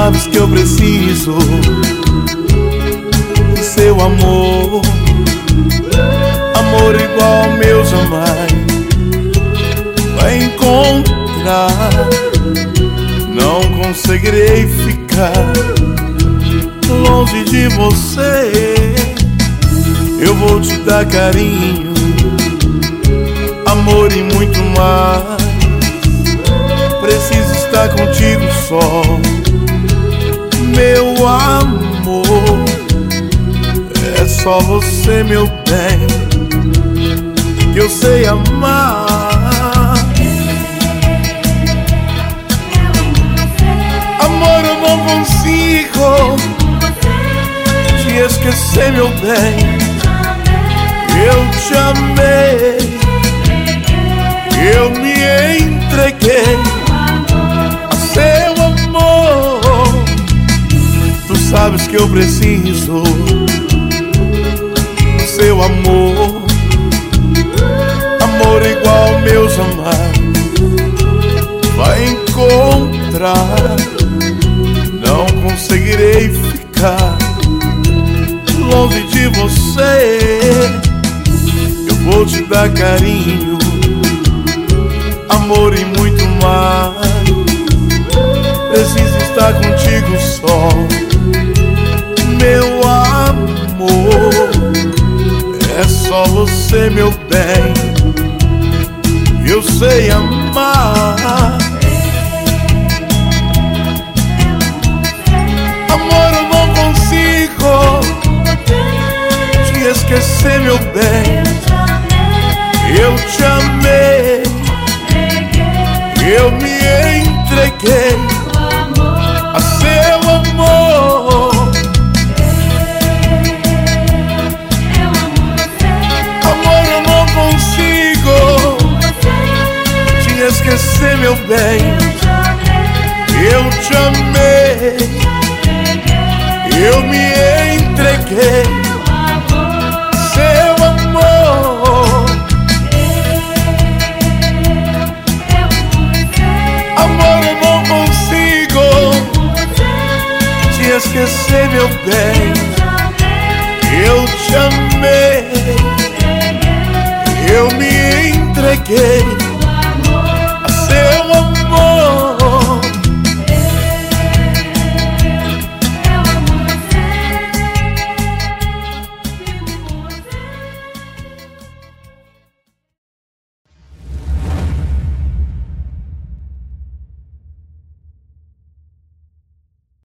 sabes que eu preciso do seu amor. Amor igual ao meu jamais vai encontrar. Não conseguirei ficar longe de você. Eu vou te dar carinho, amor e muito mais. Preciso estar contigo só, meu amor. É só você, meu bem, que eu sei amar. Amor, eu não consigo te esquecer, meu bem. Eu te amei, eu me entreguei a seu amor. Tu sabes que eu preciso do seu amor. Amor igual ao meu jamais vai encontrar. Não conseguirei ficar longe de você. Eu vou te dar carinho, amor e muito mais. Preciso estar contigo só, meu amor. É só você, meu bem, eu sei amar. Amor, eu não consigo te esquecer, meu bem. Eu te amei, eu me entreguei a seu amor. Amor, eu não consigo te esquecer, meu bem. Eu te amei, eu me entreguei a seu amor. Amor, eu não consigo te esquecer, meu bem. Eu te amei, eu me entreguei